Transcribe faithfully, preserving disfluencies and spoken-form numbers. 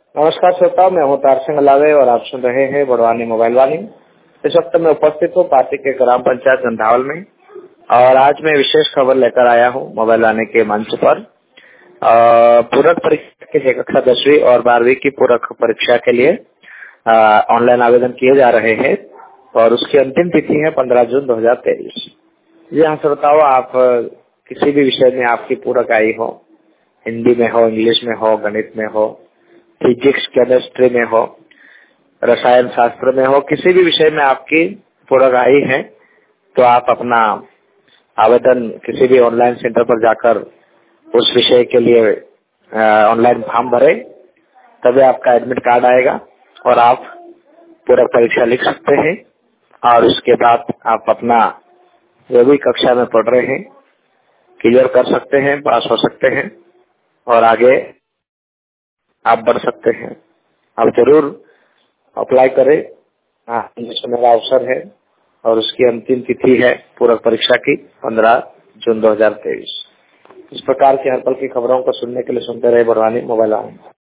नमस्कार श्रोताओं, मैं हूँ तार सिंह अलावे और आप सुन रहे हैं बड़वानी मोबाइल वाणी। इस वक्त मैं उपस्थित हूँ पार्टी के ग्राम पंचायत गंधावल में और आज मैं विशेष खबर लेकर आया हूँ मोबाइल वाणी के मंच पर। पूरक परीक्षा के लिए कक्षा दसवीं और बारहवीं की पूरक परीक्षा के लिए ऑनलाइन आवेदन किए जा रहे हैं और उसकी अंतिम तिथि है पंद्रह जून दो हजार तेईस। जी हाँ श्रोताओं, आप किसी भी विषय में आपकी पूरक आई हो, हिंदी में हो, इंग्लिश में हो, गणित में हो, फिजिक्स केमिस्ट्री में हो, रसायन शास्त्र में हो, किसी भी विषय में आपकी पूरक आई है तो आप अपना आवेदन किसी भी ऑनलाइन सेंटर पर जाकर उस विषय के लिए ऑनलाइन फॉर्म भरें, तभी आपका एडमिट कार्ड आएगा और आप पूरक परीक्षा लिख सकते हैं और उसके बाद आप अपना जो भी कक्षा में पढ़ रहे हैं क्लियर कर सकते हैं, पास हो सकते हैं और आगे आप बढ़ सकते हैं। आप जरूर अप्लाई करें, इसमें मेरा अवसर है और उसकी अंतिम तिथि है पूरक परीक्षा की पंद्रह जून दो हजार तेईस। इस प्रकार की हर पल की खबरों को सुनने के लिए सुनते रहे बड़वानी मोबाइल वाणी।